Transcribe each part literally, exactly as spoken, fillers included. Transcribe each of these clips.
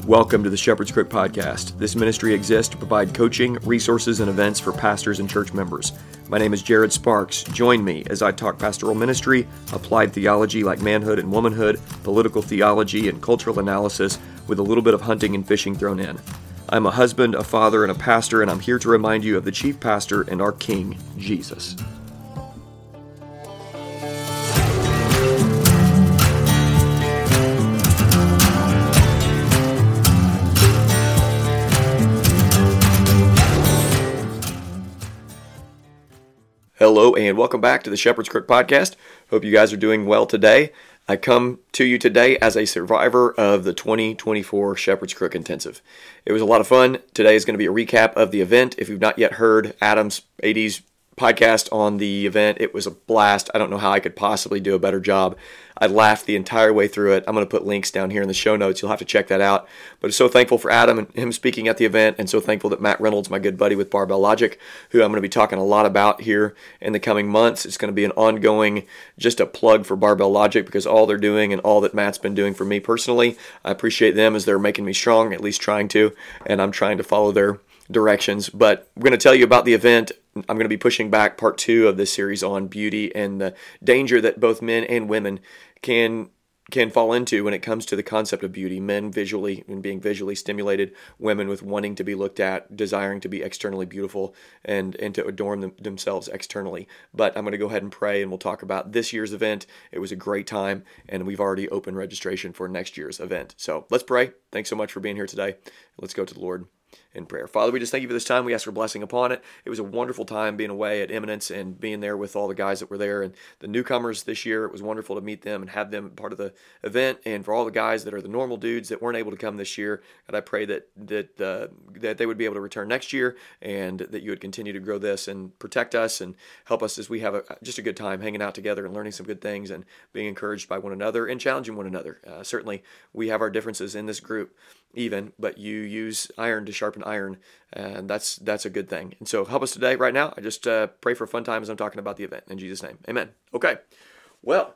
Welcome to the Shepherd's Crook Podcast. This ministry exists to provide coaching, resources, and events for pastors and church members. My name is Jared Sparks. Join me as I talk pastoral ministry, applied theology like manhood and womanhood, political theology, and cultural analysis with a little bit of hunting and fishing thrown in. I'm a husband, a father, and a pastor, and I'm here to remind you of the chief pastor and our King, Jesus. Hello and welcome back to the Shepherd's Crook Podcast. Hope you guys are doing well today. I come to you today as a survivor of the twenty twenty-four Shepherd's Crook Intensive. It was a lot of fun. Today is going to be a recap of the event. If you've not yet heard Adam's eighties podcast on the event, it was a blast. I don't know how I could possibly do a better job. I laughed the entire way through it. I'm going to put links down here in the show notes. You'll have to check that out. But I'm so thankful for Adam and him speaking at the event, and so thankful that Matt Reynolds, my good buddy with Barbell Logic, who I'm going to be talking a lot about here in the coming months. It's going to be an ongoing, just a plug for Barbell Logic, because all they're doing and all that Matt's been doing for me personally, I appreciate them as they're making me strong, at least trying to, and I'm trying to follow their directions. But we're going to tell you about the event. I'm going to be pushing back part two of this series on beauty and the danger that both men and women can can fall into when it comes to the concept of beauty. Men visually and being visually stimulated, women with wanting to be looked at, desiring to be externally beautiful and, and to adorn them, themselves externally. But I'm going to go ahead and pray, and we'll talk about this year's event. It was a great time, and we've already opened registration for next year's event. So let's pray. Thanks so much for being here today. Let's go to the Lord in prayer. Father, we just thank you for this time. We ask for blessing upon it. It was a wonderful time being away at Eminence and being there with all the guys that were there and the newcomers this year. It was wonderful to meet them and have them part of the event. And for all the guys that are the normal dudes that weren't able to come this year, God, I pray that that uh, that they would be able to return next year, and that you would continue to grow this and protect us and help us as we have a, just a good time hanging out together and learning some good things and being encouraged by one another and challenging one another. Uh, certainly, we have our differences in this group, even, but you use iron to sharpen iron, and that's that's a good thing. And so help us today, right now. I just uh, pray for a fun time as I'm talking about the event. In Jesus' name, amen. Okay, well,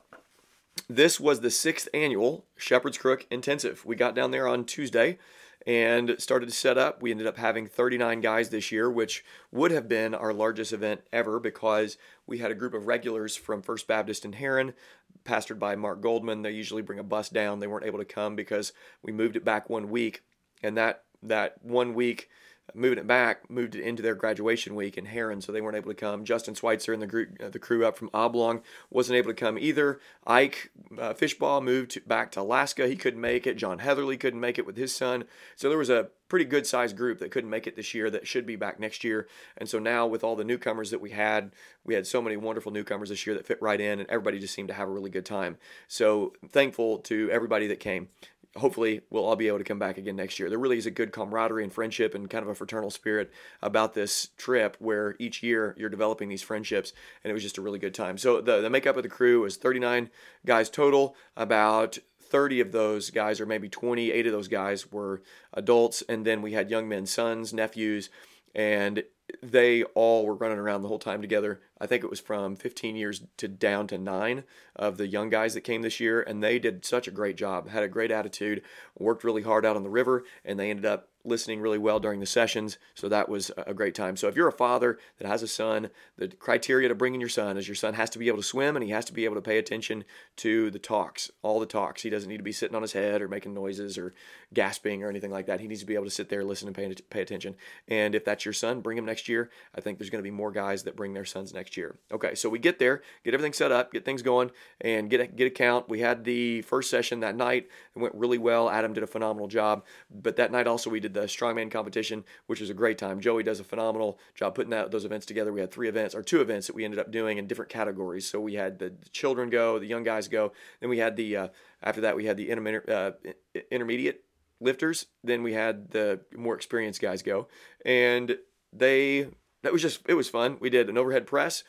this was the sixth annual Shepherd's Crook Intensive. We got down there on Tuesday and started to set up. We ended up having thirty-nine guys this year, which would have been our largest event ever because we had a group of regulars from First Baptist in Herrin, pastored by Mark Goldman. They usually bring a bus down. They weren't able to come because we moved it back one week, and that that one week, moving it back, moved it into their graduation week in Herrin, so they weren't able to come. Justin Schweitzer and the group, uh, the crew up from Oblong wasn't able to come either. Ike uh, Fishbaugh moved to, back to Alaska. He couldn't make it. John Heatherly couldn't make it with his son. So there was a pretty good-sized group that couldn't make it this year that should be back next year. And so now with all the newcomers that we had, we had so many wonderful newcomers this year that fit right in, and everybody just seemed to have a really good time. So thankful to everybody that came. Hopefully, we'll all be able to come back again next year. There really is a good camaraderie and friendship and kind of a fraternal spirit about this trip where each year you're developing these friendships, and it was just a really good time. So the, the makeup of the crew was thirty-nine guys total. About thirty of those guys, or maybe twenty-eight of those guys, were adults, and then we had young men's sons, nephews, and they all were running around the whole time together. I think it was from fifteen years to down to nine of the young guys that came this year, and they did such a great job, had a great attitude, worked really hard out on the river, and they ended up listening really well during the sessions, so that was a great time. So if you're a father that has a son, the criteria to bring in your son is your son has to be able to swim, and he has to be able to pay attention to the talks, all the talks. He doesn't need to be sitting on his head or making noises or gasping or anything like that. He needs to be able to sit there, listen, and pay, pay attention. And if that's your son, bring him next year. I think there's going to be more guys that bring their sons next year. Okay, so we get there, get everything set up, get things going, and get a, get a count. We had the first session that night. It went really well. Adam did a phenomenal job. But that night also we did the strongman competition, which was a great time. Joey does a phenomenal job putting that, those events together. We had three events, or two events that we ended up doing in different categories. So we had the children go, the young guys go. Then we had the, uh, after that we had the intermediate, uh, intermediate lifters. Then we had the more experienced guys go. And they, that was just, it was fun. We did an overhead press,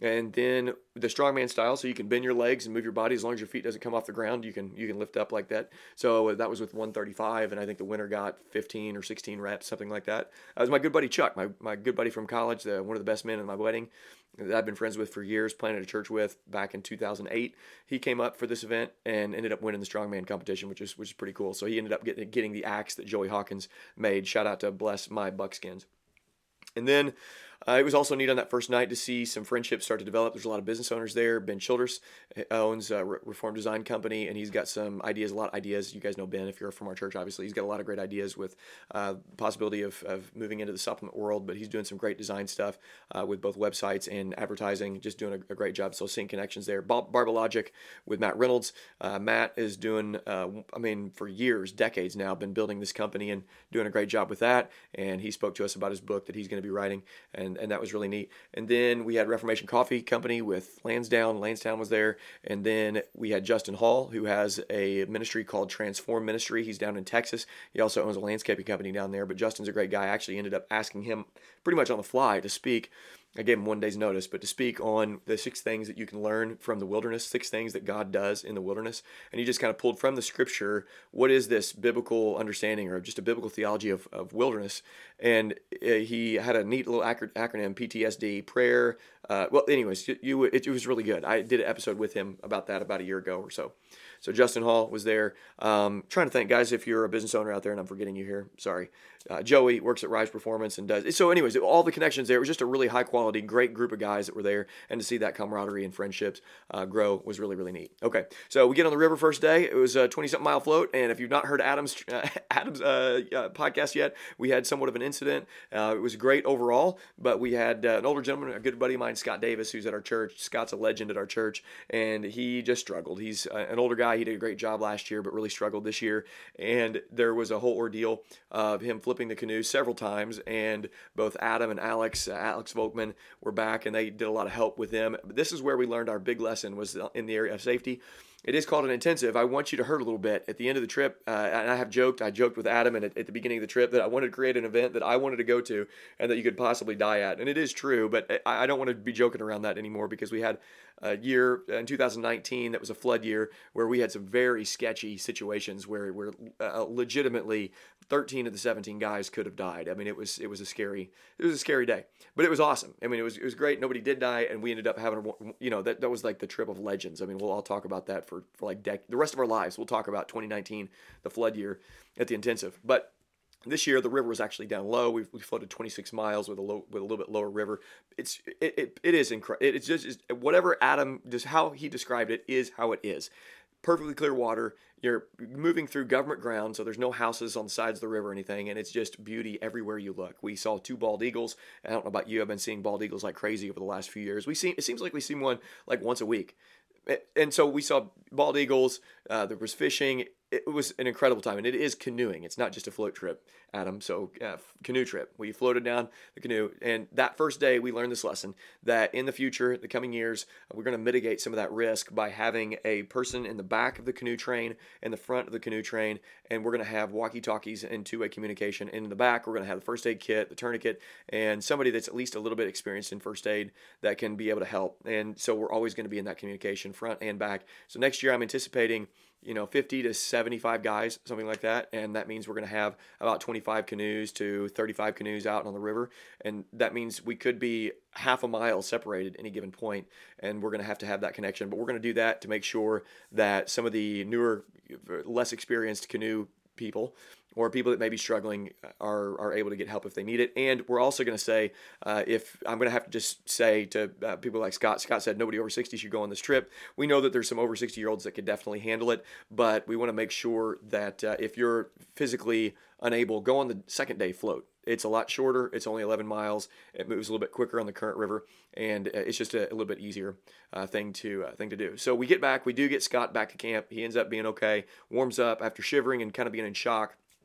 and then the strongman style, so you can bend your legs and move your body as long as your feet doesn't come off the ground. You can you can lift up like that. So that was with one thirty-five, and I think the winner got fifteen or sixteen reps, something like that. That was my good buddy Chuck, my my good buddy from college, the, one of the best men in my wedding that I've been friends with for years, planted a church with back in two thousand eight. He came up for this event and ended up winning the strongman competition, which is which is pretty cool. So he ended up getting getting the axe that Joey Hawkins made. Shout out to Bless My Buckskins. And then uh, it was also neat on that first night to see some friendships start to develop. There's a lot of business owners there. Ben Childress owns a Reform Design Company, and he's got some ideas, a lot of ideas. You guys know Ben if you're from our church, obviously. He's got a lot of great ideas with uh, possibility of, of moving into the supplement world, but he's doing some great design stuff uh, with both websites and advertising, just doing a, a great job. So seeing connections there. Bar- Barbalogic with Matt Reynolds. Uh, Matt is doing, uh, I mean, for years, decades now, been building this company and doing a great job with that. And he spoke to us about his book that he's going to be writing, and, and that was really neat. And then we had Reformation Coffee Company with Lansdowne. Lansdowne was there. And then we had Justin Hall, who has a ministry called Transform Ministry. He's down in Texas. He also owns a landscaping company down there, but Justin's a great guy. I actually ended up asking him pretty much on the fly to speak. I gave him one day's notice, but to speak on the six things that you can learn from the wilderness, six things that God does in the wilderness. And he just kind of pulled from the scripture, what is this biblical understanding or just a biblical theology of, of wilderness? And he had a neat little acronym, P T S D, prayer. Uh, well, anyways, you, you it, it was really good. I did an episode with him about that about a year ago or so. So Justin Hall was there. Um, trying to think, guys, if you're a business owner out there, and I'm forgetting you here, sorry. Uh, Joey works at Rise Performance and does. So anyways, all the connections there. It was just a really high quality, great group of guys that were there. And to see that camaraderie and friendships uh, grow was really, really neat. Okay, so we get on the river first day. It was a twenty-something mile float. And if you've not heard Adam's, uh, Adam's uh, uh, podcast yet, we had somewhat of an incident. Uh, it was great overall, but we had uh, an older gentleman, a good buddy of mine, Scott Davis, who's at our church. Scott's a legend at our church, and he just struggled. He's uh, an older guy. He did a great job last year, but really struggled this year. And there was a whole ordeal of him flipping the canoe several times. And both Adam and Alex, uh, Alex Volkman, were back, and they did a lot of help with him. But this is where we learned our big lesson was in the area of safety. It is called an intensive. I want you to hurt a little bit at the end of the trip. Uh, and I have joked, I joked with Adam and at, at the beginning of the trip that I wanted to create an event that I wanted to go to and that you could possibly die at. And it is true, but I, I don't want to be joking around that anymore because we had a year in two thousand nineteen that was a flood year where we had some very sketchy situations where, where uh, legitimately thirteen of the seventeen guys could have died. I mean, it was it was a scary it was a scary day, but it was awesome. I mean, it was it was great. Nobody did die, and we ended up having a, you know that that was like the trip of legends. I mean, we'll all talk about that for for like dec- the rest of our lives. We'll talk about twenty nineteen, the flood year at the intensive, but. This year, the river was actually down low. We we floated twenty-six miles with a low, with a little bit lower river. It's it it, it is incredible. It's just it's, whatever Adam just how he described it is how it is. Perfectly clear water. You're moving through government ground, so there's no houses on the sides of the river or anything, and it's just beauty everywhere you look. We saw two bald eagles. I don't know about you. I've been seeing bald eagles like crazy over the last few years. We see it seems like we see one like once a week, and so we saw bald eagles. Uh, there was fishing. It was an incredible time, and it is canoeing. It's not just a float trip, Adam. So uh, canoe trip. We floated down the canoe, and that first day we learned this lesson that in the future, the coming years, we're going to mitigate some of that risk by having a person in the back of the canoe train and the front of the canoe train, and we're going to have walkie-talkies and two-way communication. And in the back, we're going to have the first aid kit, the tourniquet, and somebody that's at least a little bit experienced in first aid that can be able to help. And so we're always going to be in that communication, front and back. So next year, I'm anticipating you know, fifty to seventy-five guys, something like that. And that means we're going to have about twenty-five canoes to thirty-five canoes out on the river. And that means we could be half a mile separated at any given point, and we're going to have to have that connection. But we're going to do that to make sure that some of the newer, less experienced canoe people or people that may be struggling are are able to get help if they need it. And we're also going to say, uh, if I'm going to have to just say to uh, people like Scott, Scott said nobody over sixty should go on this trip. We know that there's some over sixty-year-olds that could definitely handle it, but we want to make sure that uh, if you're physically unable, go on the second day float. It's a lot shorter. It's only eleven miles. It moves a little bit quicker on the current river, and it's just a, a little bit easier uh, thing to uh, thing to do. So we get back. We do get Scott back to camp. He ends up being okay. Warms up after shivering and kind of being in shock.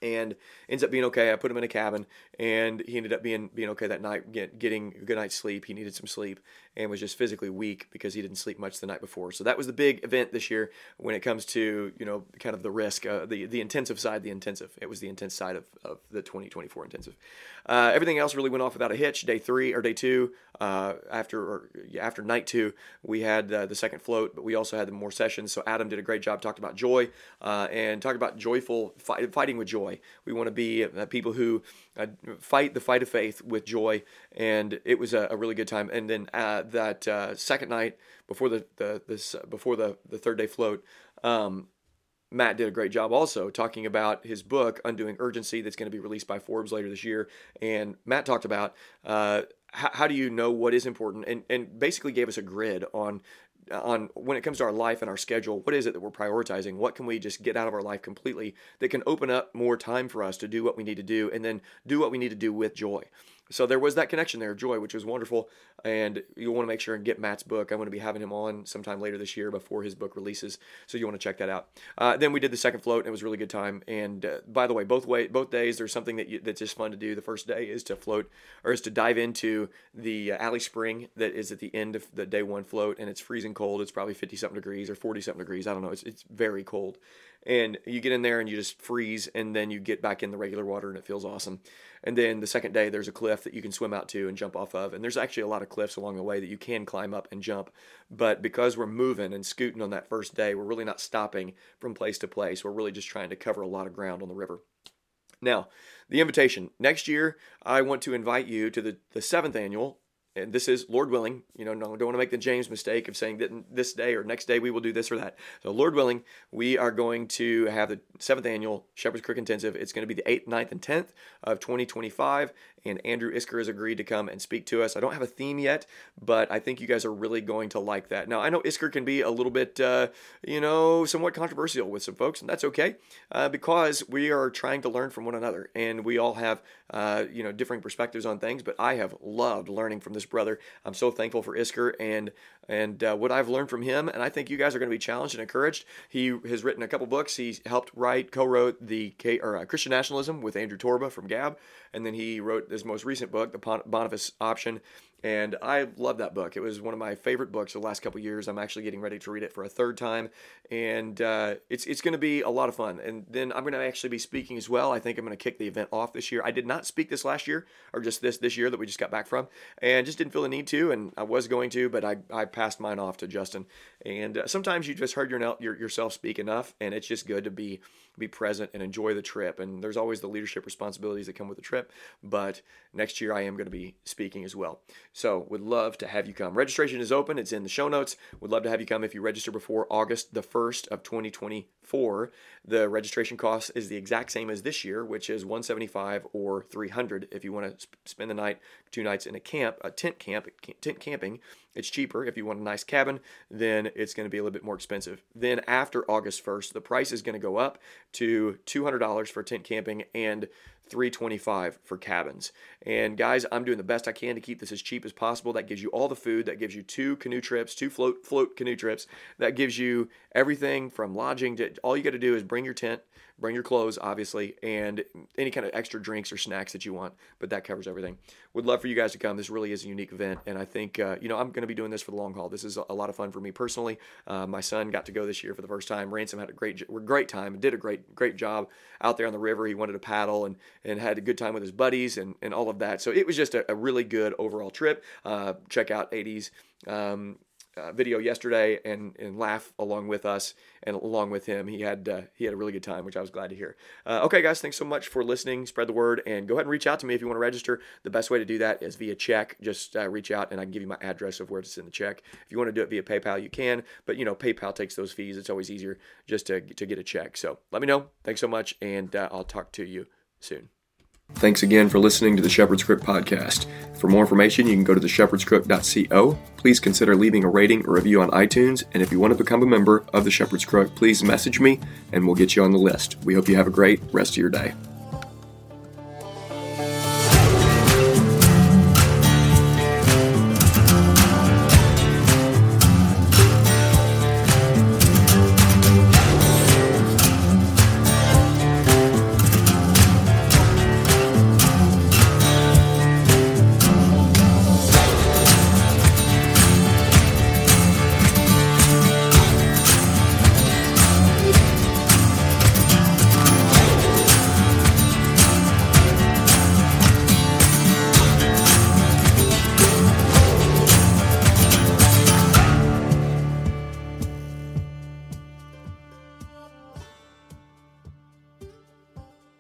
and ends up being okay. I put him in a cabin, and he ended up being being okay that night, get, getting a good night's sleep. He needed some sleep and was just physically weak because he didn't sleep much the night before. So that was the big event this year when it comes to, you know, kind of the risk, uh, the the intensive side, the intensive. It was the intense side of, of the twenty twenty-four intensive. Uh, everything else really went off without a hitch. Day three or day two, uh, after or after night two, we had uh, the second float, but we also had the more sessions. So Adam did a great job, talked about joy uh, and talked about joyful fight, fighting with joy. We want to be uh, people who uh, fight the fight of faith with joy, and it was a, a really good time. And then uh, that uh, second night before the, the this uh, before the, the third day float, um, Matt did a great job also talking about his book Undoing Urgency that's going to be released by Forbes later this year. And Matt talked about uh, how, how do you know what is important, and and basically gave us a grid on. on when it comes to our life and our schedule, what is it that we're prioritizing? What can we just get out of our life completely that can open up more time for us to do what we need to do, and then do what we need to do with joy? So there was that connection there, joy, which was wonderful. And you want to make sure and get Matt's book. I'm going to be having him on sometime later this year before his book releases. So you want to check that out. Uh, then we did the second float, and it was a really good time. And uh, by the way, both way, both days, there's something that you, that's just fun to do. The first day is to float, or is to dive into the uh, Alley Spring that is at the end of the day one float, and it's freezing cold. It's probably fifty something degrees or forty something degrees. I don't know. It's it's very cold. And you get in there and you just freeze, and then you get back in the regular water, and it feels awesome. And then the second day, there's a cliff that you can swim out to and jump off of. And there's actually a lot of cliffs along the way that you can climb up and jump. But because we're moving and scooting on that first day, we're really not stopping from place to place. We're really just trying to cover a lot of ground on the river. Now, the invitation. Next year, I want to invite you to the, the seventh annual. And this is, Lord willing, you know, no, don't want to make the James mistake of saying that this day or next day we will do this or that. So Lord willing, we are going to have the seventh annual Shepherd's Crook Intensive. It's going to be the eighth, ninth, and tenth of twenty twenty-five. And Andrew Isker has agreed to come and speak to us. I don't have a theme yet, but I think you guys are really going to like that. Now, I know Isker can be a little bit, uh, you know, somewhat controversial with some folks, and that's okay, uh, because we are trying to learn from one another, and we all have, uh, you know, differing perspectives on things, but I have loved learning from this brother. I'm so thankful for Isker and and uh, what I've learned from him, and I think you guys are going to be challenged and encouraged. He has written a couple books. He helped write, co-wrote the K, or, uh, Christian Nationalism with Andrew Torba from Gab, and then he wrote his most recent book, The Boniface Option, and I love that book. It was one of my favorite books the last couple of years. I'm actually getting ready to read it for a third time, and uh, it's it's going to be a lot of fun. And then I'm going to actually be speaking as well. I think I'm going to kick the event off this year. I did not speak this last year, or just this this year that we just got back from, and just didn't feel the need to, and I was going to, but I, I passed mine off to Justin. And uh, sometimes you just heard your, your yourself speak enough, and it's just good to be be present and enjoy the trip. And there's always the leadership responsibilities that come with the trip, but next year I am going to be speaking as well. So would love to have you come. Registration is open. It's in the show notes. Would love to have you come if you register before August the first of twenty twenty-four. The registration cost is the exact same as this year, which is one hundred seventy-five dollars or three hundred dollars if you want to sp- spend the night, two nights in a camp, a tent camp, tent camping. It's cheaper. If you want a nice cabin, then it's going to be a little bit more expensive. Then after August first, the price is going to go up to two hundred dollars for tent camping and three hundred twenty-five dollars for cabins. And guys, I'm doing the best I can to keep this as cheap as possible. That gives you all the food. That gives you two canoe trips, two float float canoe trips. That gives you everything from lodging to, all you got to do is bring your tent, bring your clothes, obviously, and any kind of extra drinks or snacks that you want. But that covers everything. Would love for you guys to come. This really is a unique event, and I think uh, you know I'm going to be doing this for the long haul. This is a lot of fun for me personally. Uh, my son got to go this year for the first time. Ransom had a great great time. Did a great great job out there on the river. He wanted to paddle and and had a good time with his buddies and, and all of that. So it was just a, a really good overall trip. Uh, check out A D's um, uh, video yesterday and, and laugh along with us and along with him. He had uh, he had a really good time, which I was glad to hear. Uh, okay, guys, thanks so much for listening. Spread the word and go ahead and reach out to me if you want to register. The best way to do that is via check. Just uh, reach out and I can give you my address of where to send the check. If you want to do it via PayPal, you can. But, you know, PayPal takes those fees. It's always easier just to, to get a check. So let me know. Thanks so much, and uh, I'll talk to you soon. Thanks again for listening to the Shepherd's Crook podcast. For more information, you can go to the shepherds crook dot co. Please consider leaving a rating or review on iTunes, and if you want to become a member of the Shepherd's Crook, please message me and we'll get you on the list. We hope you have a great rest of your day.